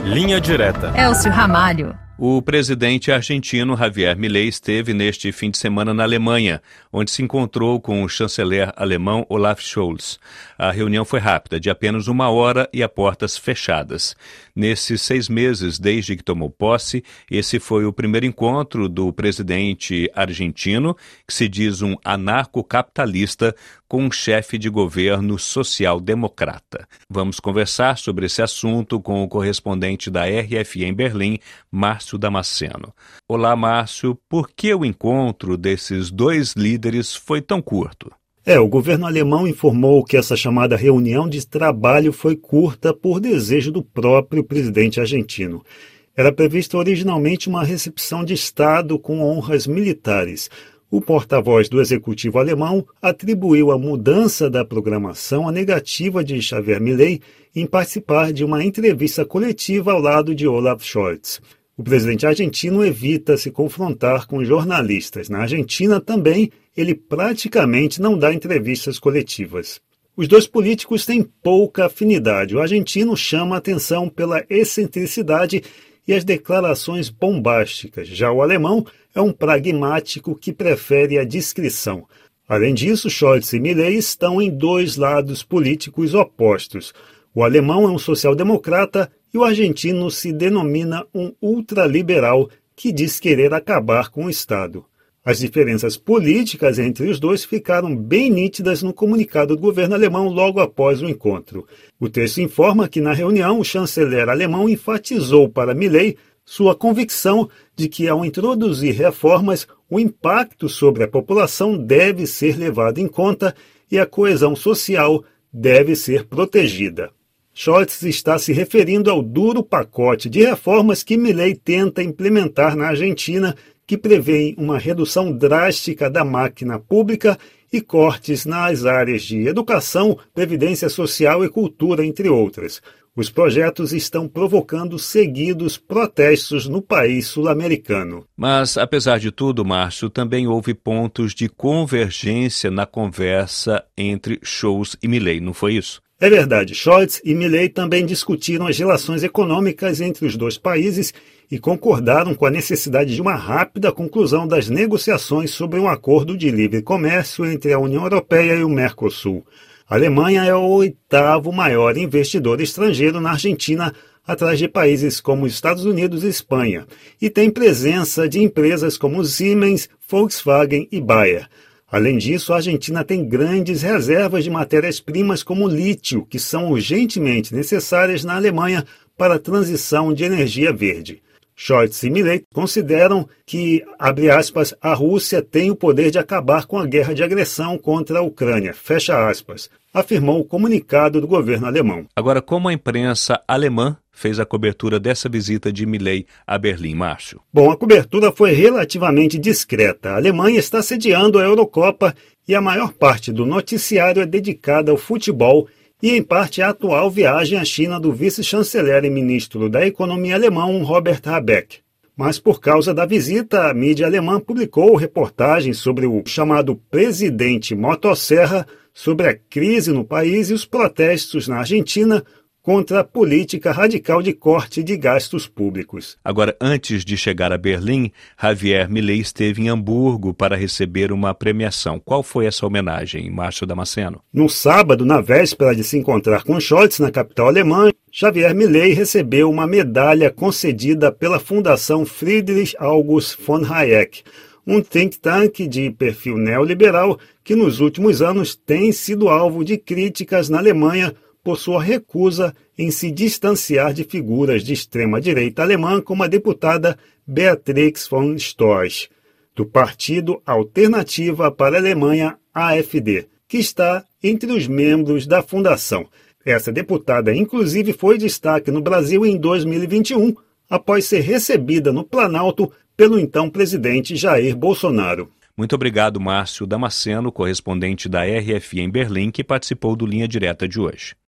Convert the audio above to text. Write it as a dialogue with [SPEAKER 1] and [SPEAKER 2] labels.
[SPEAKER 1] Linha Direta.
[SPEAKER 2] Elcio Ramalho.
[SPEAKER 1] O presidente argentino Javier Milei esteve neste fim de semana na Alemanha, onde se encontrou com o chanceler alemão Olaf Scholz. A reunião foi rápida, de apenas 1 hora e a portas fechadas. Nesses 6 meses, desde que tomou posse, esse foi o primeiro encontro do presidente argentino, que se diz um anarcocapitalista, com um chefe de governo social-democrata. Vamos conversar sobre esse assunto com o correspondente da RFI em Berlim, Márcio Damasceno. Olá, Márcio. Por que o encontro desses 2 líderes foi tão curto?
[SPEAKER 3] O governo alemão informou que essa chamada reunião de trabalho foi curta por desejo do próprio presidente argentino. Era prevista originalmente uma recepção de Estado com honras militares. O porta-voz do executivo alemão atribuiu a mudança da programação à negativa de Javier Milei em participar de uma entrevista coletiva ao lado de Olaf Scholz. O presidente argentino evita se confrontar com jornalistas. Na Argentina também, ele praticamente não dá entrevistas coletivas. Os 2 políticos têm pouca afinidade. O argentino chama a atenção pela excentricidade e as declarações bombásticas. Já o alemão é um pragmático que prefere a discrição. Além disso, Scholz e Milei estão em 2 lados políticos opostos. O alemão é um social-democrata e o argentino se denomina um ultraliberal que diz querer acabar com o Estado. As diferenças políticas entre os 2 ficaram bem nítidas no comunicado do governo alemão logo após o encontro. O texto informa que na reunião o chanceler alemão enfatizou para Milei sua convicção de que ao introduzir reformas, o impacto sobre a população deve ser levado em conta e a coesão social deve ser protegida. Scholz está se referindo ao duro pacote de reformas que Milei tenta implementar na Argentina, que prevêem uma redução drástica da máquina pública e cortes nas áreas de educação, previdência social e cultura, entre outras. Os projetos estão provocando seguidos protestos no país sul-americano.
[SPEAKER 1] Mas, apesar de tudo, Márcio, também houve pontos de convergência na conversa entre Scholz e Milei, não foi isso?
[SPEAKER 3] É verdade, Scholz e Milei também discutiram as relações econômicas entre os 2 países e concordaram com a necessidade de uma rápida conclusão das negociações sobre um acordo de livre comércio entre a União Europeia e o Mercosul. A Alemanha é o 8º maior investidor estrangeiro na Argentina, atrás de países como os Estados Unidos e Espanha, e tem presença de empresas como Siemens, Volkswagen e Bayer. Além disso, a Argentina tem grandes reservas de matérias-primas como lítio, que são urgentemente necessárias na Alemanha para a transição de energia verde. Scholz e Milei consideram que, abre aspas, a Rússia tem o poder de acabar com a guerra de agressão contra a Ucrânia, fecha aspas, afirmou o comunicado do governo alemão.
[SPEAKER 1] Agora, como a imprensa alemã fez a cobertura dessa visita de Milei a Berlim, Márcio?
[SPEAKER 3] Bom, a cobertura foi relativamente discreta. A Alemanha está sediando a Eurocopa e a maior parte do noticiário é dedicada ao futebol e, em parte, à atual viagem à China do vice-chanceler e ministro da Economia alemão, Robert Habeck. Mas, por causa da visita, a mídia alemã publicou reportagens sobre o chamado presidente Motosserra, sobre a crise no país e os protestos na Argentina contra a política radical de corte de gastos públicos.
[SPEAKER 1] Agora, antes de chegar a Berlim, Javier Milei esteve em Hamburgo para receber uma premiação. Qual foi essa homenagem, Márcio Damasceno?
[SPEAKER 3] No sábado, na véspera de se encontrar com Scholz na capital alemã, Javier Milei recebeu uma medalha concedida pela Fundação Friedrich August von Hayek, um think tank de perfil neoliberal que nos últimos anos tem sido alvo de críticas na Alemanha por sua recusa em se distanciar de figuras de extrema-direita alemã como a deputada Beatrix von Storch, do Partido Alternativa para a Alemanha, AfD, que está entre os membros da fundação. Essa deputada, inclusive, foi destaque no Brasil em 2021, após ser recebida no Planalto pelo então presidente Jair Bolsonaro.
[SPEAKER 1] Muito obrigado, Márcio Damasceno, correspondente da RFI em Berlim, que participou do Linha Direta de hoje.